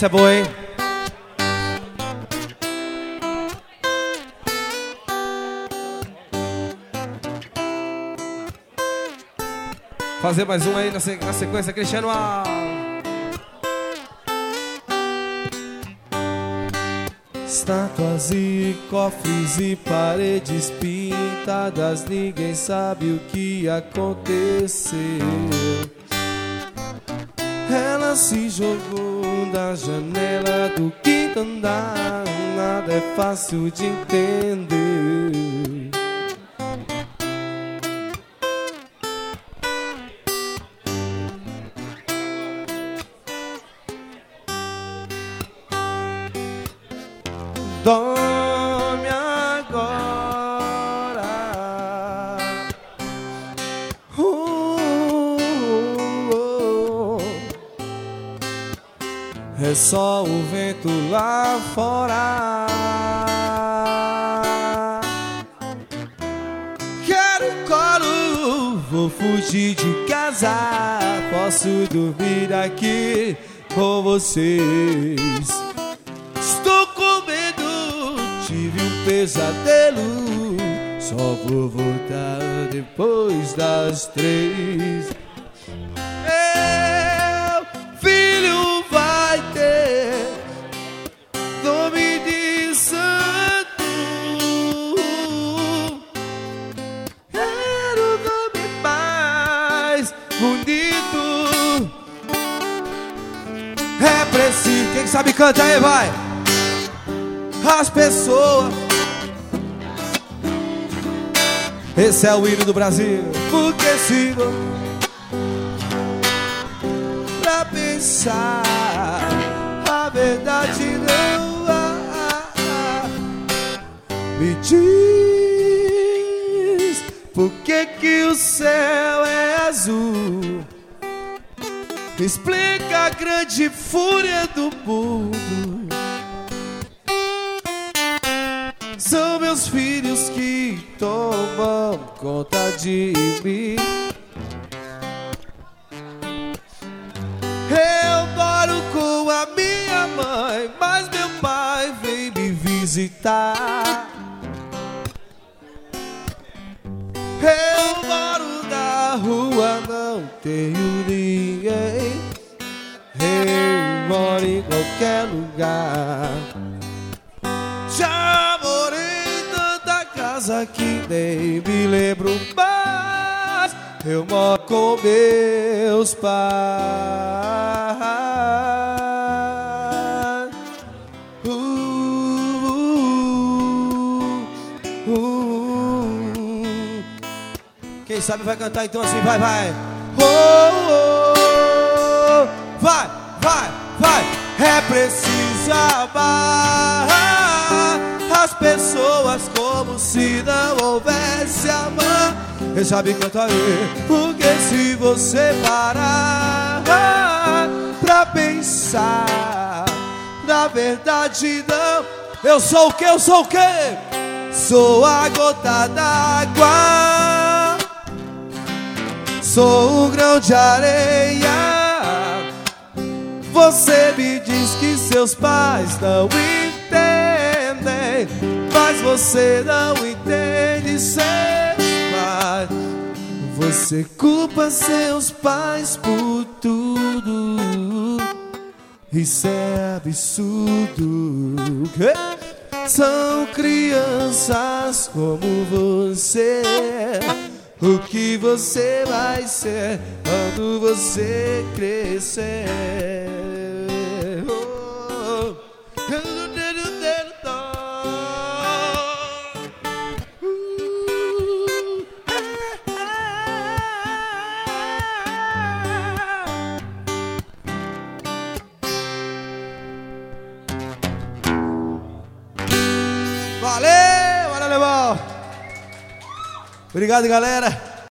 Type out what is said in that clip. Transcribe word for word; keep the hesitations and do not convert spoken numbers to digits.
Essa é boa, hein? Fazer mais um aí na sequência, Cristiano. Estátuas e cofres e paredes pintadas, ninguém sabe o que aconteceu. Ela se jogou da janela do quinto andar, nada é fácil de entender. Dorme agora. uh, uh, uh. É só o vento lá fora. Quero colo, vou fugir de casa. Posso dormir aqui com vocês. Estou com medo, tive um pesadelo. Só vou voltar depois das três. Meu filho vai ter nome de santo. Era o nome mais bonito. É preciso, quem sabe canta aí, vai. As pessoas. Esse é o hino do Brasil. Porque se vou pra pensar, a verdade não há. Me diz por que que o céu é azul. Explica a grande fúria do mundo. São meus filhos que tomam conta de mim. Eu moro com a minha mãe, mas meu pai vem me visitar. Eu moro na rua, não tenho ninguém. Eu moro em qualquer lugar. Já morei em tanta casa que nem me lembro mais. Eu moro com meus pais. uh, uh, uh. Quem sabe vai cantar então assim, vai, vai. Oh, oh, oh. Vai, vai, vai. É preciso amar as pessoas como se não houvesse amor. Quem sabe canta aí. Porque se você parar pra pensar, na verdade não. Eu sou o que? Eu sou o que? Sou a gota d'água, sou o grão de areia. Você me diz que seus pais não entendem, mas você não entende seus pais. Você culpa seus pais por tudo. Isso é absurdo. São crianças como você. O que você vai ser quando você crescer? Oh. Valeu, valeu, alemão. Obrigado, galera.